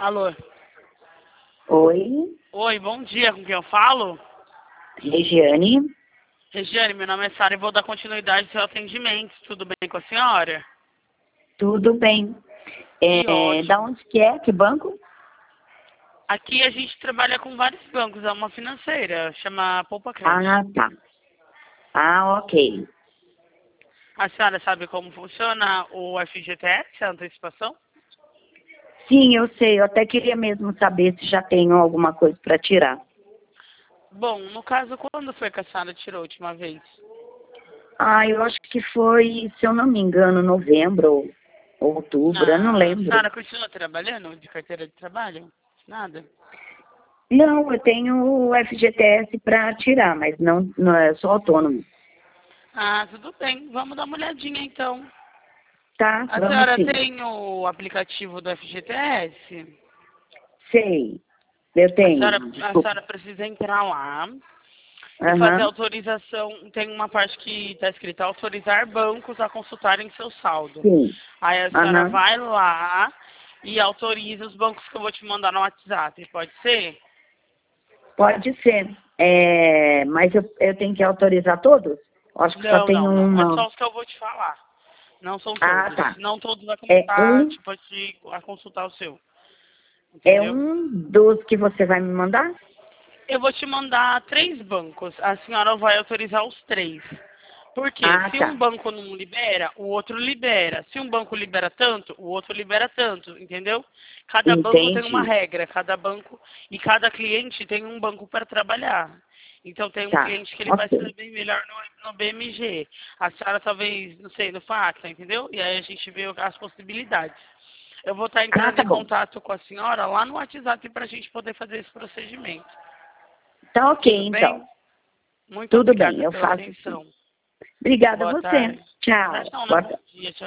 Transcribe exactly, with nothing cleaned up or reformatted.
Alô? Oi, Oi, bom dia, com quem eu falo? Regiane. Regiane, meu nome é Sara e vou dar continuidade ao seu atendimento. Tudo bem com a senhora? Tudo bem? Que É, da ótimo. onde que é? Que banco? Aqui a gente trabalha com vários bancos, é uma financeira, chama Poupa Crédito. Ah, tá. Ah, ok. A senhora sabe como funciona o F G T S, a antecipação? Sim, eu sei. Eu até queria mesmo saber se já tenho alguma coisa para tirar. Bom, no caso, quando foi que a senhora tirou a última vez? Ah, eu acho que foi, se eu não me engano, novembro ou outubro, eu não Ah, a lembro. senhora continua trabalhando de carteira de trabalho? Nada? Não, eu tenho o F G T S para tirar, mas não, não é só autônomo. Ah, tudo bem. Vamos dar uma olhadinha então. Tá, A vamos senhora sim. tem o aplicativo do F G T S? Sei. Eu A tenho, senhora, a desculpa. senhora precisa entrar lá e fazer Aham, autorização. Tem uma parte que está escrita autorizar bancos a consultarem seu saldo. sim. Aí a senhora Aham. vai lá e autoriza os bancos que eu vou te mandar no WhatsApp. Pode ser? Pode ser, é, mas eu, eu tenho que autorizar todos? Acho que só Não, tem não, não. É uma. só os que eu vou te falar. Não são Ah, todos. tá. Não todos vai É começar, um, tipo, a te- a consultar o seu. é Entendeu? um dos que você vai me mandar? Eu vou te mandar três bancos. A senhora vai autorizar os três. Por quê? Ah, Se um tá. banco não libera, o outro libera. Se um banco libera tanto, o outro libera tanto, entendeu? Cada banco tem uma Entendi. regra, cada banco e cada cliente tem um banco para trabalhar. Então tem um Tá. cliente que ele vai se dar Ok. bem melhor no, no B M G, a senhora talvez, não sei, no Facta, entendeu? E aí a gente vê as possibilidades. Eu vou estar Ah, entrando tá em bom. contato com a senhora lá no WhatsApp para a gente poder fazer esse procedimento. Tá ok, Tudo então. bem? Muito Tudo bem, obrigada eu pela faço sim. atenção. Obrigada a Boa você. tarde. Na verdade Tchau. não, né? Boa Bom tarde. dia. Tchau.